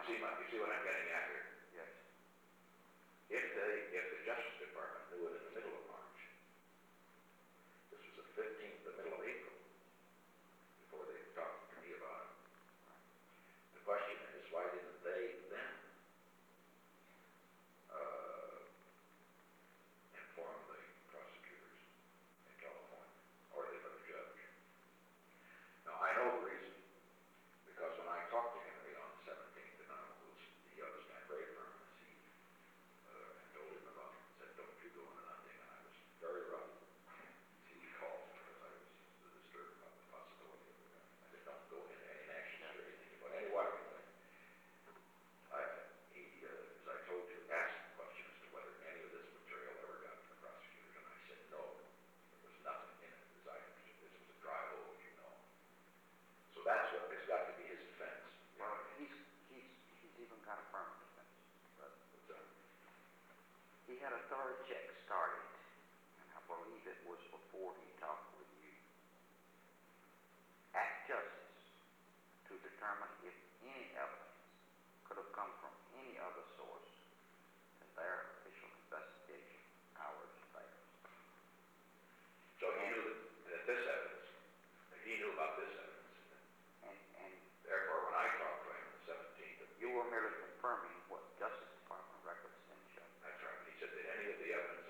You see what I'm getting at here? Yes. If the Justice Department knew it in the middle of March, this was the 15th, the middle of April, before they talked to me about it. The question is, why didn't they then inform the prosecutors in California, or the other judge? Now, I know the reason, because when I talked to Henry on the 17th, and he understand very firm as he and told him about it, said, don't you go into nothing, and I was very rough. He called because I was disturbed about the possibility of it. I said, don't go into any actions or anything about any water play. As I told you, asked the question as to whether any of this material ever got to the prosecutors, and I said, no, there was nothing in it as I understood. This was a dry hole, as you know. So that's what has got to be his defense. Well, he's even got a firm defense. But he had a third check started, and I believe it was before he talked with you, at Justice, to determine if any evidence could have come from any other source than their official investigation hours later. So he knew that this evidence, he knew about this evidence. And Therefore, when I talked to him on the 17th, you were merely confirming what Justice Department records then show. that's right. He said that any of the evidence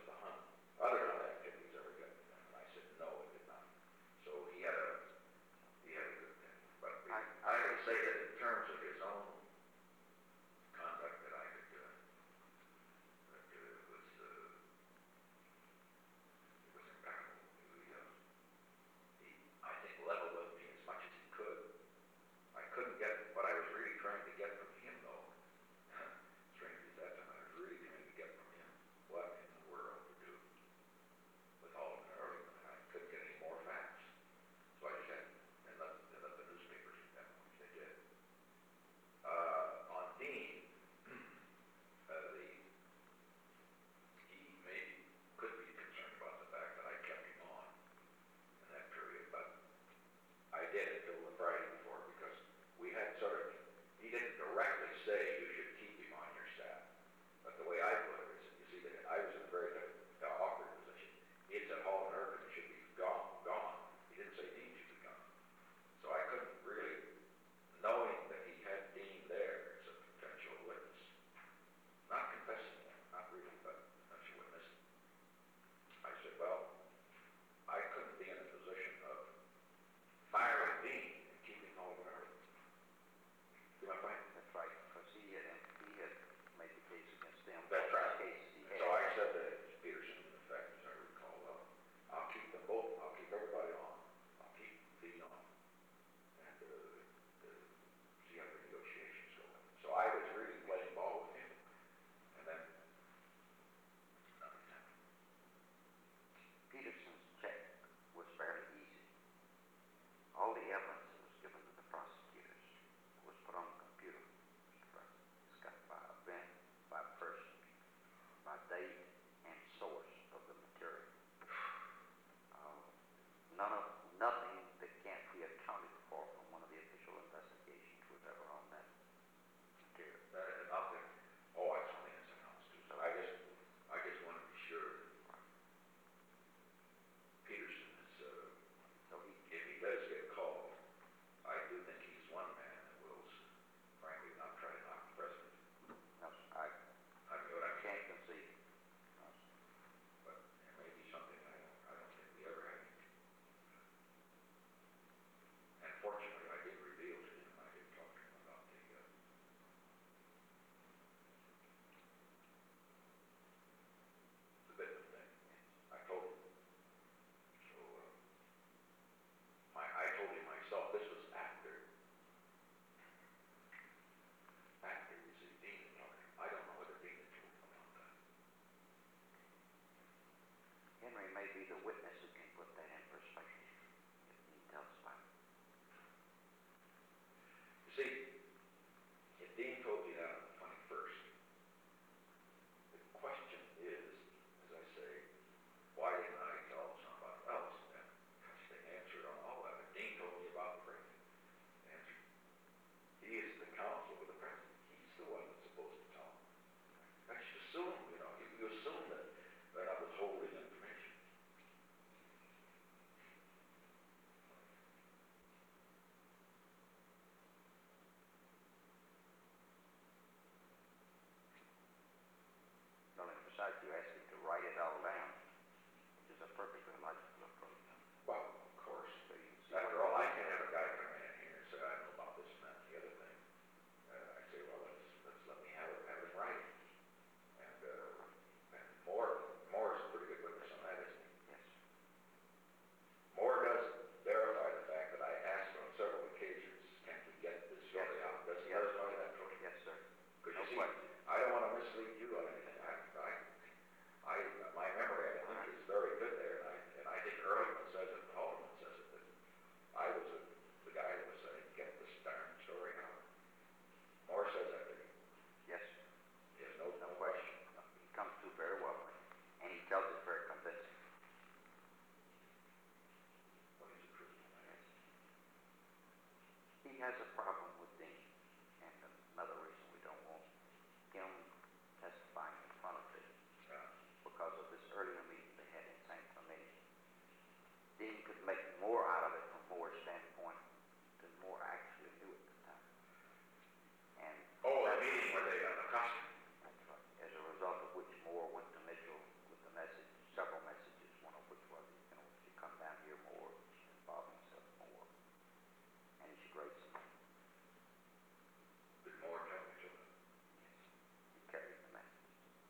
he has a problem with Dean, and another reason we don't want him testifying in front of Dean, because of this earlier meeting they had in San Clemente. Dean could make more out of it from Moore's standpoint than Moore actually knew at the time. And Oh, the meeting where they got accosted. that's right. As a result of which Moore went to Mitchell with the message, several messages, one of which was, if you come down here more, involve himself more, and he should raise some money. Did Moore tell me to? He carried the message.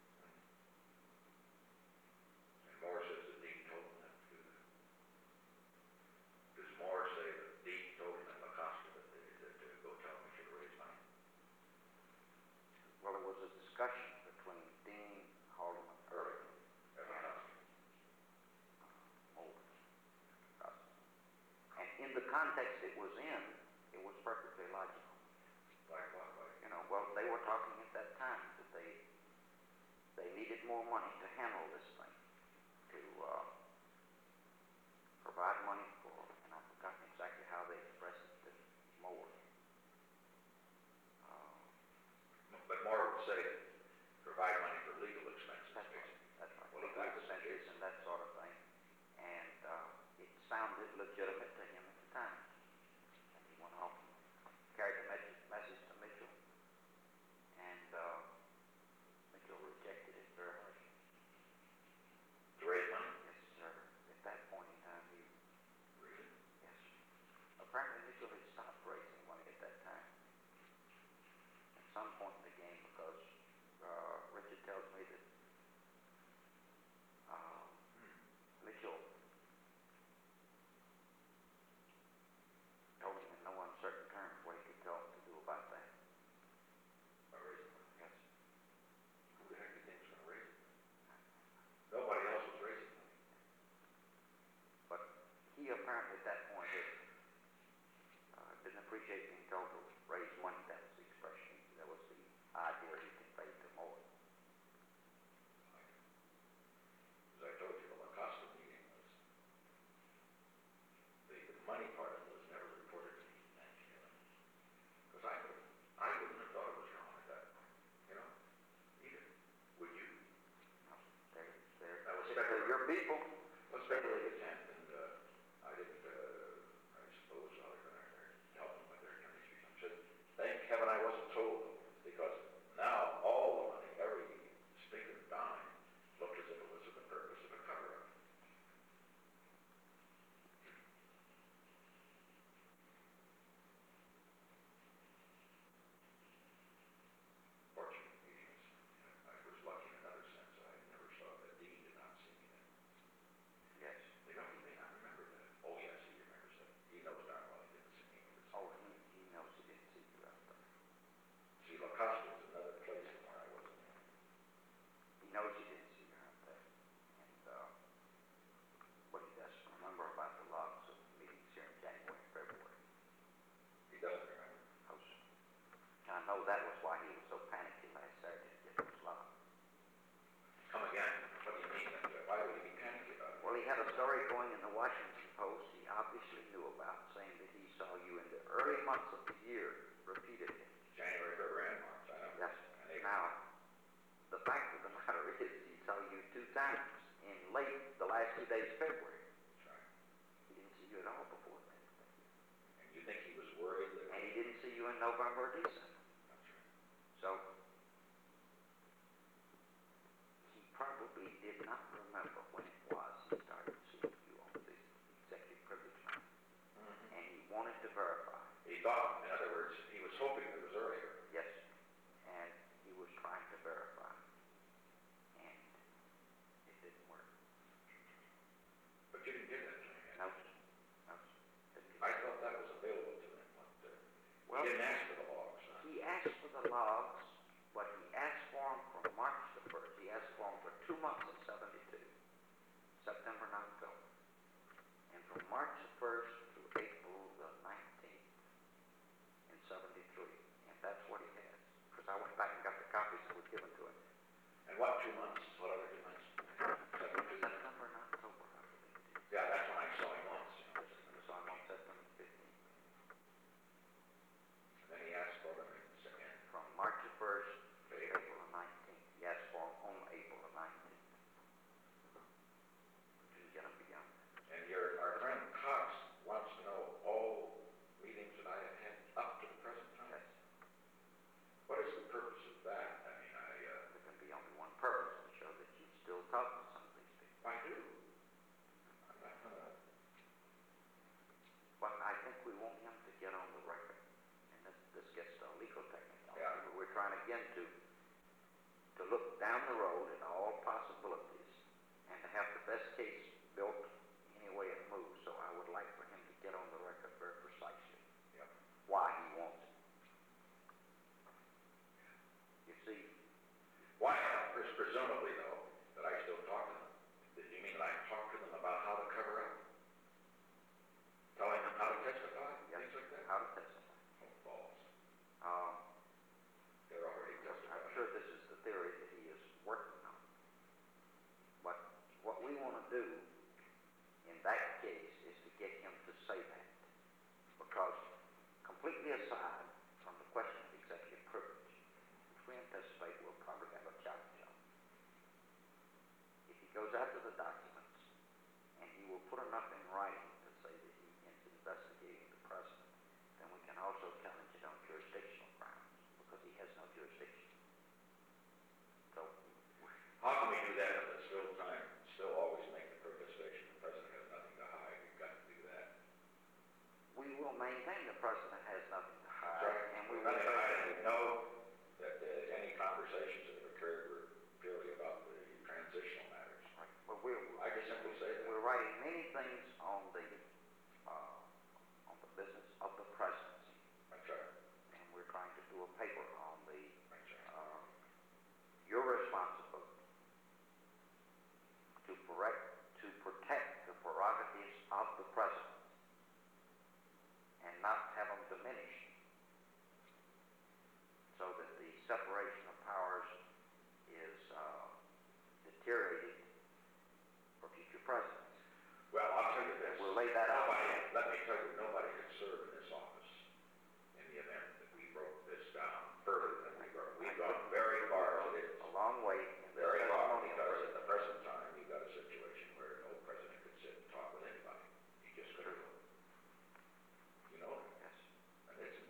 And Moore says that Dean told him that to do that. Does Moore say that Dean told him at Acosta that to go tell Mitchell to raise money? Well, there was a discussion between Dean, Haldeman, Early, At Acosta. Moore. And in the context it was in, it was perfectly logical. Like what? Like, You know, well, they were talking at that time that they needed more money to handle this thing, to provide money for, and I've forgotten exactly how they expressed it to Moore. but Moore would say, provide money for legal expenses. That's right, that's right. Well, if Legal that's the expenses case. and that sort of thing. And it sounded legitimate to him at the time. And he went off and carried the message to Mitchell. And Mitchell rejected it very harshly. To raise money? Yes, sir. At that point in time, he, Really? yes. Apparently Mitchell had stopped raising money at that time. At some point in the game, because Richard tells me that Mitchell told him in no uncertain terms what he could tell him to do about that. By raising money? Yes. Who the heck do you think was gonna raise it? Nobody else was raising money. But he apparently at that point had, didn't appreciate being told to raise money. That was the expression. That was the idea he conveyed to Moore. As I told you, the Acosta meeting was, the money part of it was never reported to me. Because I wouldn't have thought it was wrong at that point, you know, either. Would you? No, That was they're your people. Well, speculative intent, and I didn't, I suppose, they're gonna help them with their attorney's fees. I'm just, thank heaven I wasn't told, because now all the money, every stinking dime, looked as if it was for the purpose of a cover-up. Fortunately, I was lucky in another sense. I never saw that Dean did not see me then. Yes. You know, he may not remember that. Oh, yes, he remembers that. He knows darn well he didn't see me. Oh, he knows he didn't see you out there. See, La Costa was another place from where I wasn't. He knows he didn't see you out there. And what he doesn't remember about the logs of meetings here in January and February. He doesn't remember. No, sir. I know that was why he was so panicky last Saturday to get those logs. Come again. What do you mean? Why would he be panicky about it? Well, he had a story going in the Washington Post he obviously knew about, saying that he saw you in the early months of the year repeatedly. January, February, and March. I know. Yes. And April. Now, the fact of the matter is he saw you 2 times in the last 2 days of February. That's right. He didn't see you at all before then. And you think he was worried that... And he didn't see you in November or December. That's right. So, he probably did not remember when it was he started seeing you on the executive privilege matter. Mm-hmm. And he wanted to verify. He thought, in other words, he was hoping it was earlier. Yes. And he was trying to verify. And it didn't work. But you didn't give that to him yet. No, sir. No, sir. Didn't get I it. thought that was available to him. But, Well, he didn't ask for the log. receive. Why, presumably though, that I still talk to them. Did you mean that I talk to them about how to cover up? Telling them how to testify, Yes, things like that? how to testify. Oh, balls. Um, They're already I'm testifying. sure this is the theory that he is working on. But what we want to do in that case is to get him to say that. Because completely aside from the question of executive privilege, which we anticipate we'll probably have a challenge on, if he goes after the documents and he will put enough in writing to say that he is investigating the president, then we can also challenge it on jurisdictional grounds because he has no jurisdiction. So How can we do that at the still always make the protestation, the president has nothing to hide, we've got to do that. we will maintain the president has nothing to hide, That's right. and we will Nothing to hide, say and we know that any conversations that have occurred were purely about the transitional matters. right, but we're I can simply say that. we're writing many things on the business of the presidency, That's right. and we're trying to do a paper on the That's right. your responsibility to protect the prerogatives of the president and not have them diminished, so that the separation of powers is deteriorated for future presidents. Well, I'll tell you this. We'll lay that out. Let me tell you, nobody could serve in this office in the event that we broke this down further than we broke. We've gone very far as it is. A long way in the Very far, testimonial. because at the present time, you've got a situation where no president could sit and talk with anybody. You just couldn't do it. You know? Yes. And it's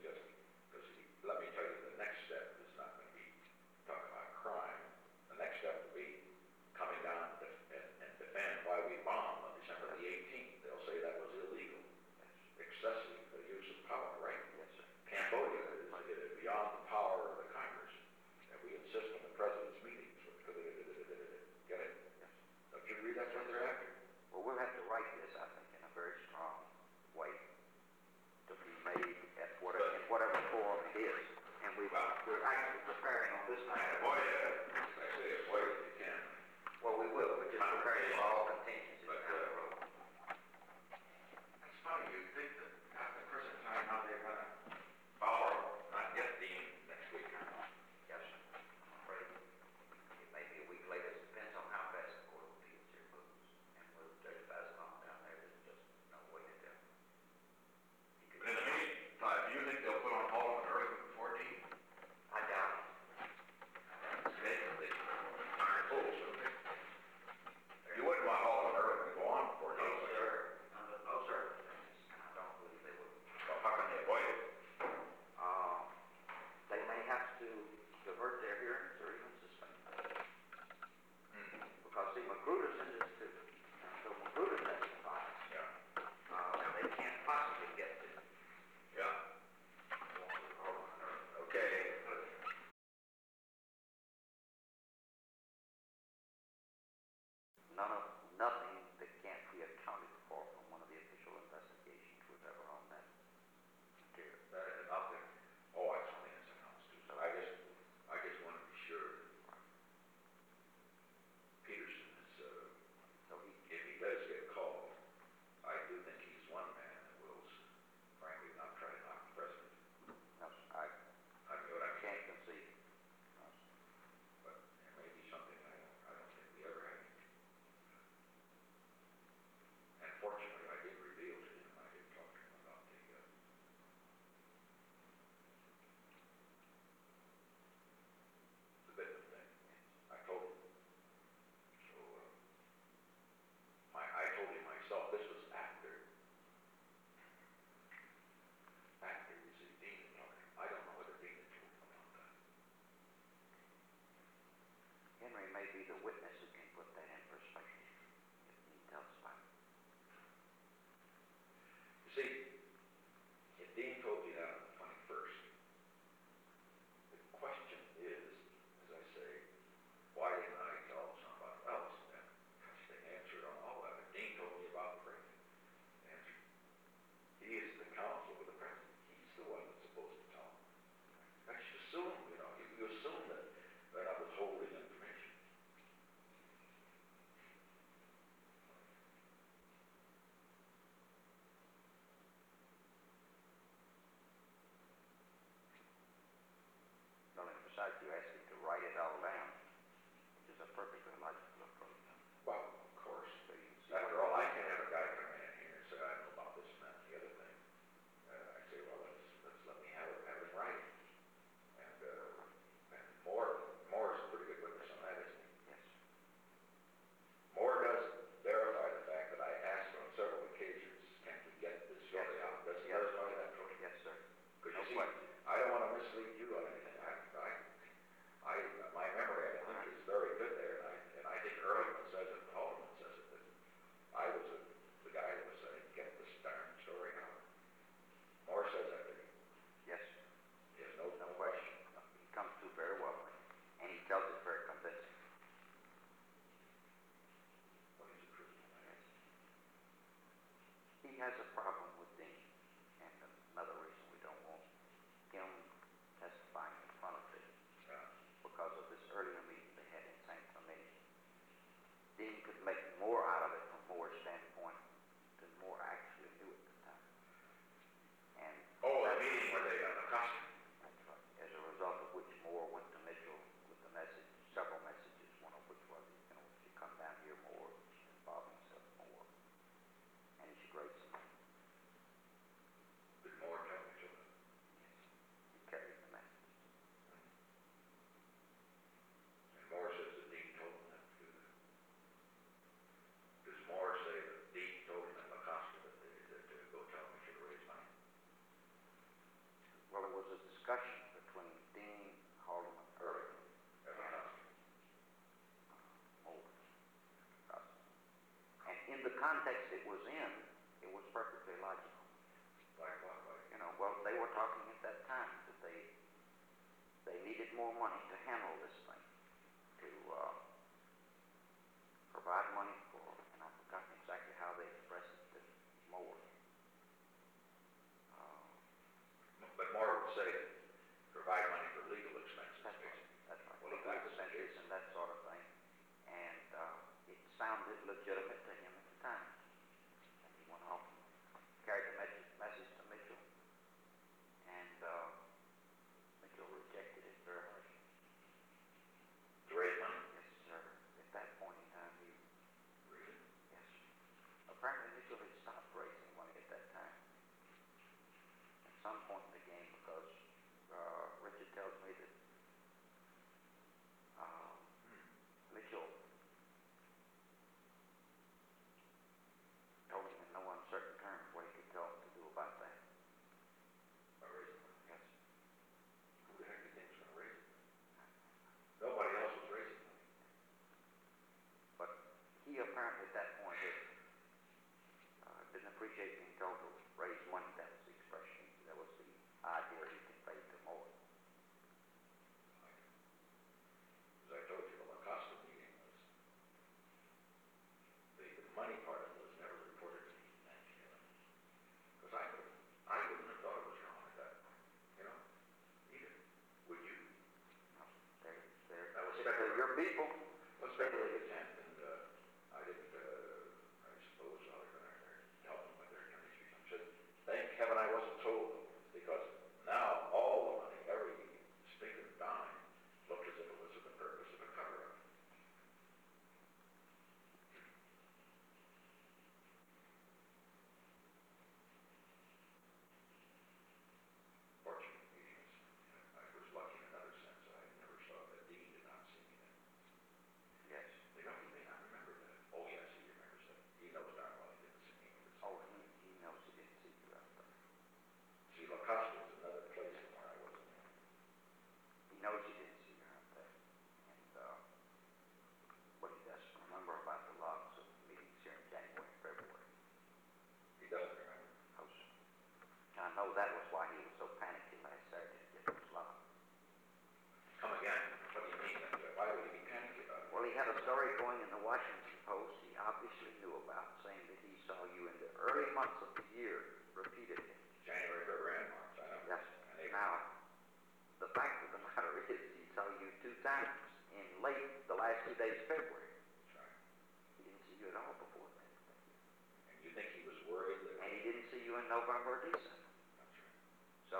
he has a problem with Dean, and another reason we don't want him testifying in front of the, because of this earlier meeting they had in San Clemente. Dean could make more out of it from Moore's standpoint than Moore actually knew at the time. And Oh, the meeting where they got the costume. that's right. As a result of which Moore went to Mitchell with the message, several messages, one of which was, if you come down here more, involve himself more, and he should raise some money. Did Moore tell me to? He carried the message. And Moore says that Dean told him that to do that. Does Moore say that Dean told him at Acosta that to go tell Mitchell to raise money? Well, there was a discussion between Dean, Haldeman, Early, at and Acosta. Moore. And in the context it was in, it was perfectly logical. Like what, like? You know, well, they were talking at that time that they needed more money to handle this thing, to provide money for, and I've forgotten exactly how they expressed it to Moore. But Moore would say, provide money for legal expenses. That's right. That's right. Well, if Legal that was the expenses case. and that sort of thing, and it sounded legitimate to him at the time. And he went off and carried the message to Mitchell, and Mitchell rejected it very harshly. To raise money? Yes, sir. At that point in time, he, Really? yes. Apparently Mitchell had stopped raising money at that time. At some point in the game, because Richard tells me that Mitchell told him in no uncertain terms what he could tell him to do about that. By raising money? Yes. Who the heck do you think was gonna raise it? Nobody else was raising money. But he apparently at that point had, didn't appreciate being told to raise money. That was the expression. That was the idea he conveyed to Moore. As I told you, the Acosta meeting was, the money part of it was never reported to me. Because I wouldn't have thought it was wrong at that point, you know, either. Would you? No, they're That was typically your people. Let's speculate intent, and I didn't, I suppose, they're gonna help them with their attorney's fees. I said, thank heaven I wasn't told, because now all the money, every stinking dime, looked as if it was for the purpose of a cover-up. Fortunately, I was lucky in another sense. I never saw that Dean did not see me then. Yes. They don't, he may not remember that. Oh, yes, he remembers that. He knows darn well he didn't see me. Oh, he knows he didn't see you out there. See, La Costa was another place from where I wasn't. He knows he didn't see you out there. And what he doesn't remember about the logs of meetings here in January and February. He doesn't remember. Oh, sir. I know that was why he was so panicky last Saturday to get those logs. Come again. What do you mean? Why would he be panicky about it? Well, he had a story going in the Washington Post he obviously knew about, saying that he saw you in the early months of the year repeatedly. January, February, and March. I know. Yes. And April. Now, the fact of the matter is he saw you 2 times in the last 2 days of February. That's right. He didn't see you at all before then. And you think he was worried that... And he didn't see you in November or December. That's right. So,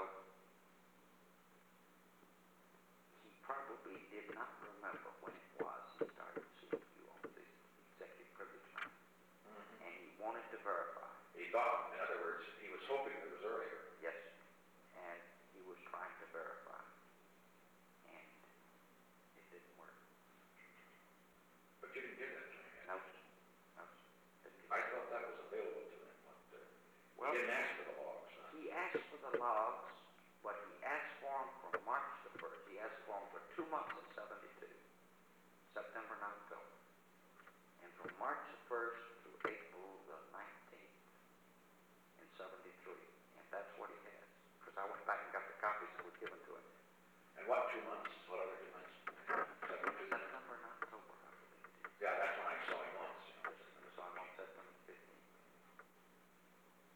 he probably did not remember when it was he started seeing you on the executive privilege matter. Mm-hmm. And he wanted to verify. He thought, in other words, he was hoping it was earlier. Yes. And he was trying to verify. And it didn't work. But you didn't give that to him yet. No, sir. No, sir. Didn't get I it. thought that was available to him. But, Well, he didn't ask for the logs. he asked for the logs, but he asked for them from March the 1st. He asked for them for 2 months in 72, September and October. And from March the 1st to April the 19th in 73. And that's what he has. Because I went back and got the copies that were given to him. And what 2 months? What other 2 months? 72. September and October, I believe it is. Yeah, that's when I saw him once. You know. So I'm on September 15th.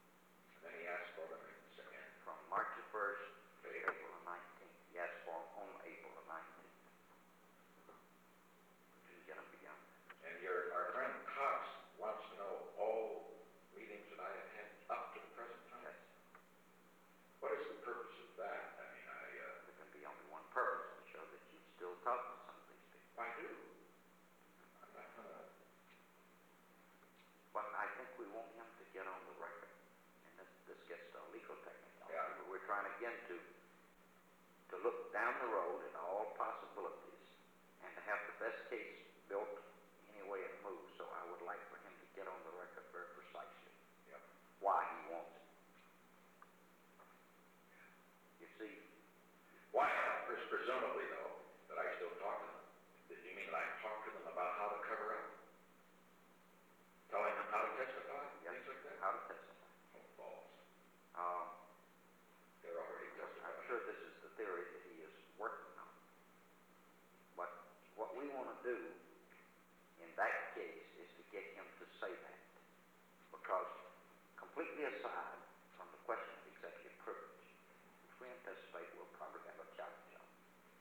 see, Why, presumably though, that I still talk to them, you mean that I talk to them about how to cover up? Telling them how to testify, yes, things like that? how to testify. Oh, balls, Um, they're already I'm testifying. sure this is the theory that he is working on. But what we want to do in that case is to get him to say that. Because completely aside from the question of executive privilege, which we anticipate we'll probably have a challenge on,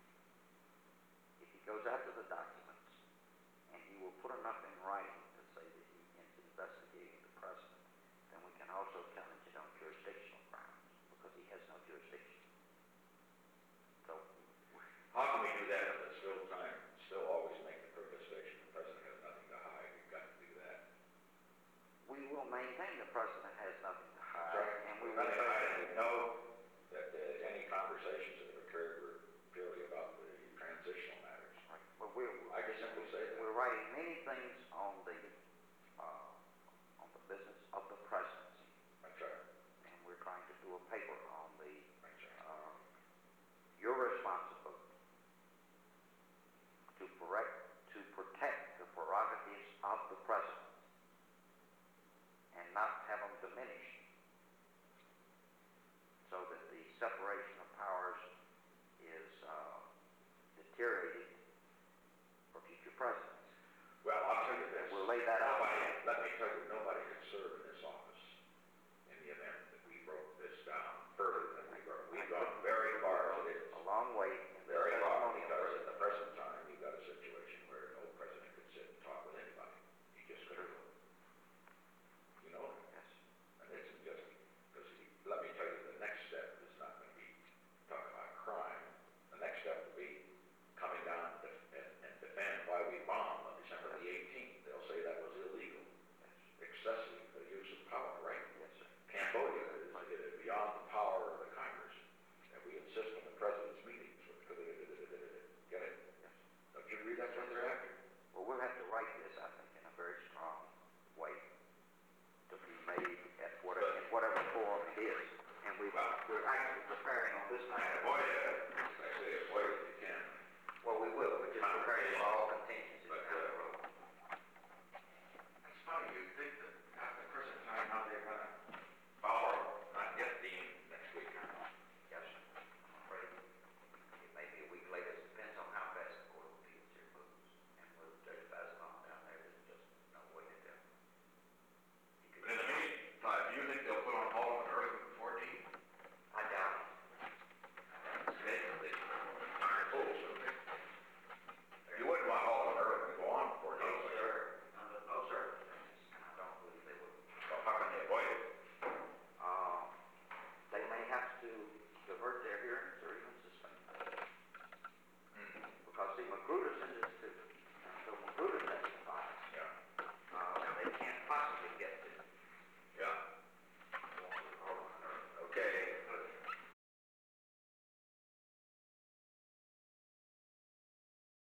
if he goes after the documents and he will put enough in writing to say that he is investigating the president, then we can also challenge it on jurisdictional grounds because he has no jurisdiction. So How can we do that at the still always make the protestation, the president has nothing to hide, we've got to do that. we will maintain the president has nothing to hide, That's right. and we will Nothing to say hide, and we know that any conversations that have occurred were purely about the transitional matters. right, but we're I can simply say that. we're writing many things on the business of the presidency, That's right, and we're trying to do a paper on the that's right. your responsibility to protect the prerogatives of the president and not have them diminished